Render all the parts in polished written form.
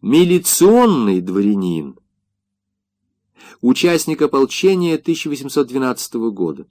милиционный дворянин, участник ополчения 1812 года.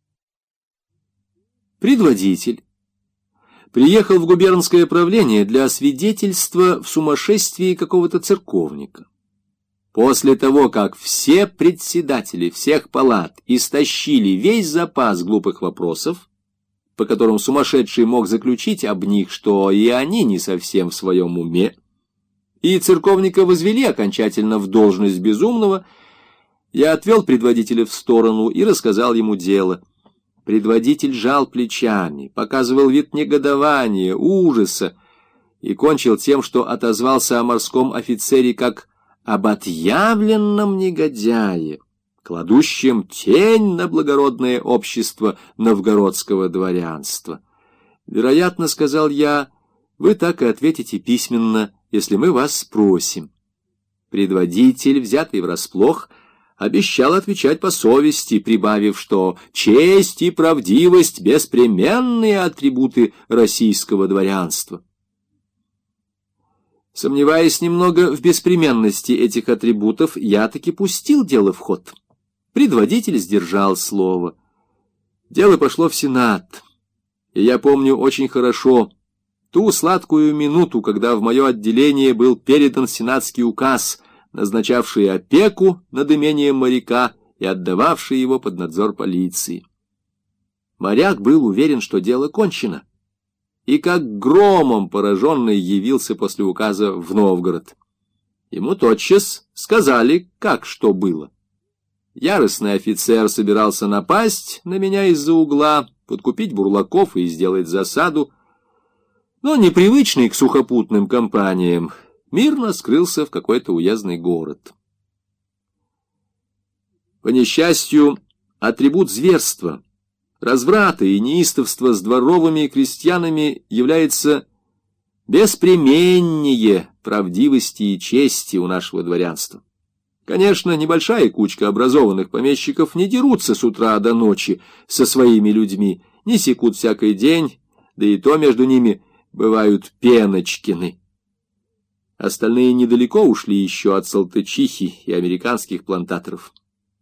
Предводитель приехал в губернское правление для свидетельства в сумасшествии какого-то церковника. После того, как все председатели всех палат истощили весь запас глупых вопросов, по которым сумасшедший мог заключить об них, что и они не совсем в своем уме, и церковника возвели окончательно в должность безумного, я отвел предводителя в сторону и рассказал ему дело. Предводитель жал плечами, показывал вид негодования, ужаса и кончил тем, что отозвался о морском офицере как об отъявленном негодяе, кладущем тень на благородное общество новгородского дворянства. Вероятно, сказал я, вы так и ответите письменно, если мы вас спросим. Предводитель, взятый врасплох, обещал отвечать по совести, прибавив, что честь и правдивость — беспременные атрибуты российского дворянства. Сомневаясь немного в беспременности этих атрибутов, я таки пустил дело в ход. Предводитель сдержал слово. Дело пошло в Сенат, и я помню очень хорошо ту сладкую минуту, когда в мое отделение был передан сенатский указ, назначавший опеку над имением моряка и отдававший его под надзор полиции. Моряк был уверен, что дело кончено, и как громом пораженный явился после указа в Новгород. Ему тотчас сказали, как что было. Яростный офицер собирался напасть на меня из-за угла, подкупить бурлаков и сделать засаду, но непривычный к сухопутным компаниям мирно скрылся в какой-то уездный город. По несчастью, атрибут зверства, разврата и неистовства с дворовыми крестьянами является беспременнее правдивости и чести у нашего дворянства. Конечно, небольшая кучка образованных помещиков не дерутся с утра до ночи со своими людьми, не секут всякий день, да и то между ними бывают пеночкины. Остальные недалеко ушли еще от салтычихи и американских плантаторов.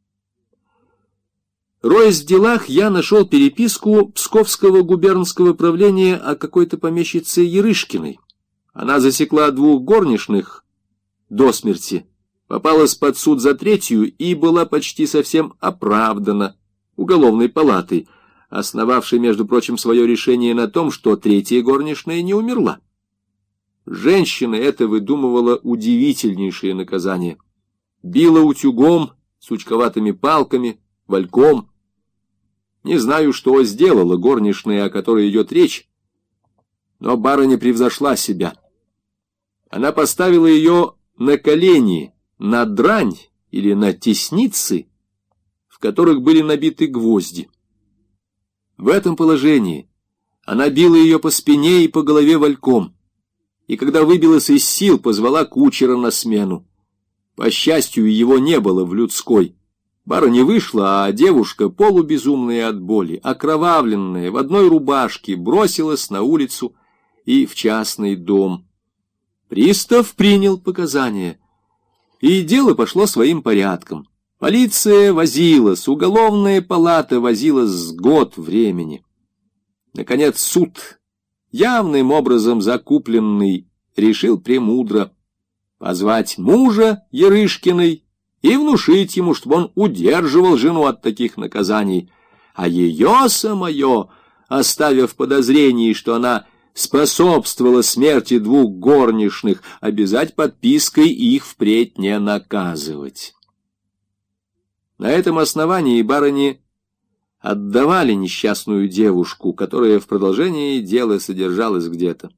Роясь в делах, я нашел переписку Псковского губернского правления о какой-то помещице Ярышкиной. Она засекла 2 горничных до смерти, попалась под суд за 3-ю и была почти совсем оправдана уголовной палатой, основавшей, между прочим, свое решение на том, что 3-я горничная не умерла. Женщина эта выдумывала удивительнейшее наказание. Била утюгом, сучковатыми палками, вальком. Не знаю, что сделала горничная, о которой идет речь, но барыня превзошла себя. Она поставила ее на колени, на дрань или на тесницы, в которых были набиты гвозди. В этом положении она била ее по спине и по голове вальком, и когда выбилась из сил, позвала кучера на смену. По счастью, его не было в людской. Барыня вышла, а девушка, полубезумная от боли, окровавленная, в одной рубашке, бросилась на улицу и в частный дом. Пристав принял показания, и дело пошло своим порядком. Полиция возилась, уголовная палата возилась с год времени. Наконец суд, явным образом закупленный, решил премудро позвать мужа Ярышкиной и внушить ему, чтобы он удерживал жену от таких наказаний, а ее самое, оставив подозрение, что она способствовала смерти 2 горничных, обязать подпиской их впредь не наказывать. На этом основании барыни отдавали несчастную девушку, которая в продолжении дела содержалась где-то.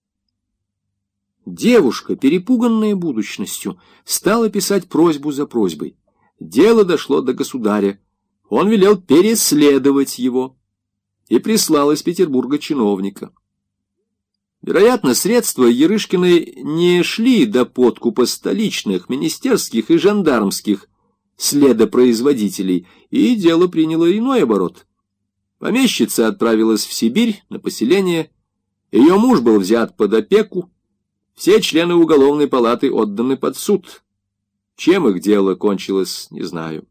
Девушка, перепуганная будущностью, стала писать просьбу за просьбой. Дело дошло до государя. Он велел переследовать его и прислал из Петербурга чиновника. Вероятно, средства Ярышкиной не шли до подкупа столичных, министерских и жандармских следопроизводителей, и дело приняло иной оборот. Помещица отправилась в Сибирь на поселение, ее муж был взят под опеку, Все члены уголовной палаты отданы под суд. Чем их дело кончилось, не знаю.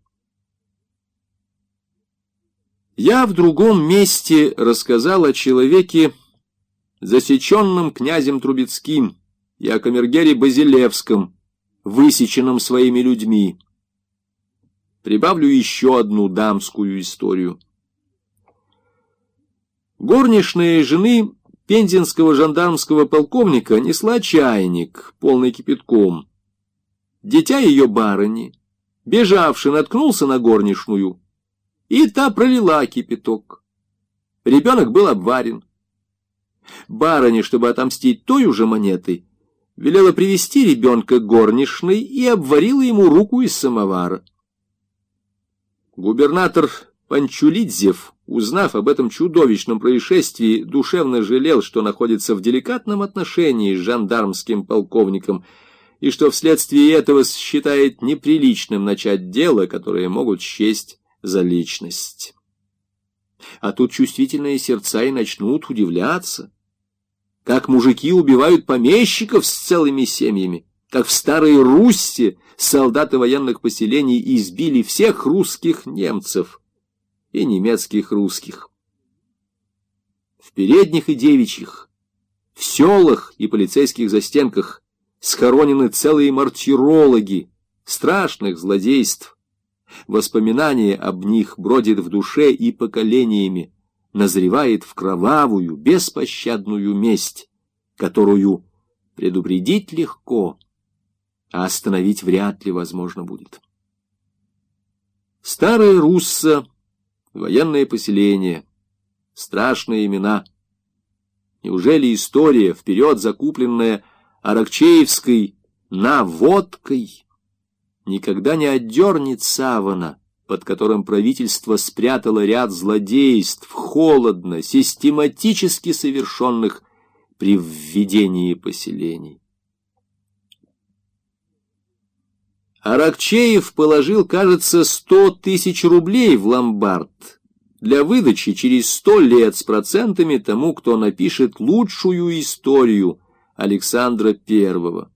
Я в другом месте рассказал о человеке, засеченном князем Трубецким, и о камергере Базилевском, высеченном своими людьми. Прибавлю еще одну дамскую историю. Горничная жены пензенского жандармского полковника несла чайник, полный кипятком. Дитя ее барыни, бежавший, наткнулся на горничную, и та пролила кипяток. Ребенок был обварен. Барыня, чтобы отомстить той уже монетой, велела привести ребенка к горничной и обварила ему руку из самовара. Губернатор Панчулидзев, узнав об этом чудовищном происшествии, душевно жалел, что находится в деликатном отношении с жандармским полковником, и что вследствие этого считает неприличным начать дело, которое могут счесть за личность. А тут чувствительные сердца и начнут удивляться, как мужики убивают помещиков с целыми семьями, как в Старой Русси солдаты военных поселений избили всех русских немцев и немецких русских. В передних и девичьих, в селах и полицейских застенках схоронены целые мартирологи страшных злодейств. Воспоминание об них бродит в душе и поколениями назревает в кровавую, беспощадную месть, которую предупредить легко, а остановить вряд ли возможно будет. Старая Русса, военное поселение, страшные имена. Неужели история, вперед закупленная Аракчеевской наводкой, никогда не отдернет савана, под которым правительство спрятало ряд злодейств, холодно, систематически совершенных при введении поселений? Аракчеев положил, кажется, 100 тысяч рублей в ломбард для выдачи через 100 лет с процентами тому, кто напишет лучшую историю Александра I.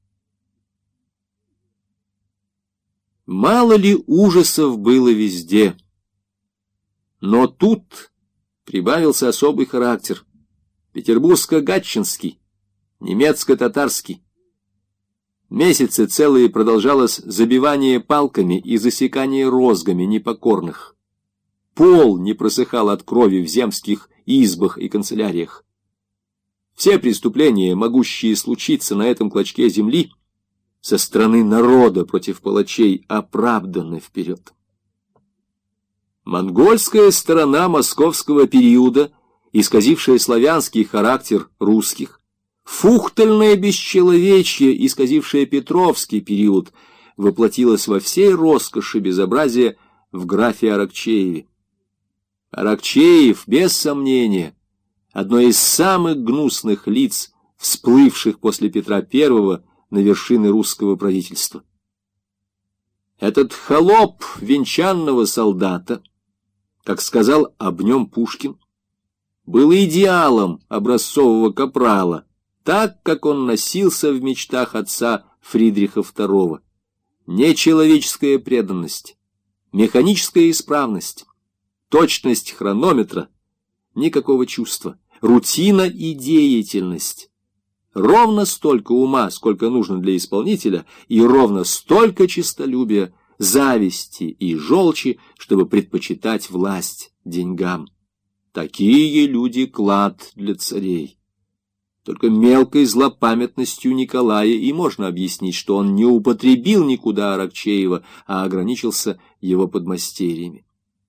Мало ли ужасов было везде, но тут прибавился особый характер, петербургско-гатчинский, немецко-татарский. Месяцы целые продолжалось забивание палками и засекание розгами непокорных. Пол не просыхал от крови в земских избах и канцеляриях. Все преступления, могущие случиться на этом клочке земли, со стороны народа против палачей, оправданы вперед. Монгольская сторона московского периода, исказившая славянский характер русских, фухтельное бесчеловечье, исказившее Петровский период, воплотилось во всей роскоши безобразия в графе Аракчееве. Аракчеев, без сомнения, одно из самых гнусных лиц, всплывших после Петра I на вершины русского правительства. Этот холоп венчанного солдата, как сказал об нем Пушкин, был идеалом образцового капрала, так, как он носился в мечтах отца Фридриха II. Нечеловеческая преданность, механическая исправность, точность хронометра, никакого чувства, рутина и деятельность. Ровно столько ума, сколько нужно для исполнителя, и ровно столько честолюбия, зависти и желчи, чтобы предпочитать власть деньгам. Такие люди — клад для царей. Только мелкой злопамятностью Николая и можно объяснить, что он не употребил никуда Аракчеева, а ограничился его подмастерьями.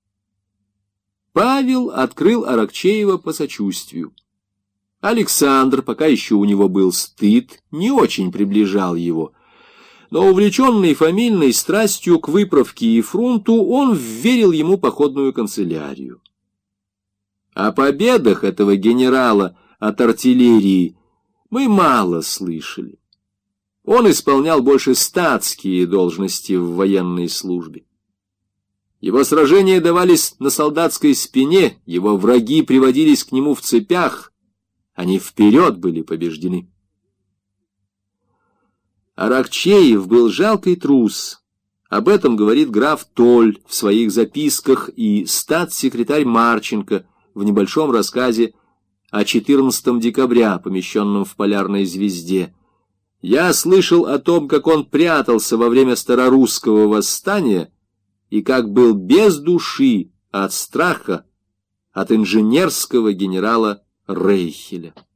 Павел открыл Аракчеева по сочувствию. Александр, пока еще у него был стыд, не очень приближал его, но, увлеченный фамильной страстью к выправке и фрунту, он вверил ему походную канцелярию. О победах этого генерала от артиллерии мы мало слышали. Он исполнял больше статские должности в военной службе. Его сражения давались на солдатской спине, его враги приводились к нему в цепях, они вперед были побеждены. Аракчеев был жалкий трус. Об этом говорит граф Толь в своих записках и статс-секретарь Марченко в небольшом рассказе о 14 декабря, помещенном в «Полярной звезде». Я слышал о том, как он прятался во время старорусского восстания и как был без души от страха от инженерского генерала Рейхеля.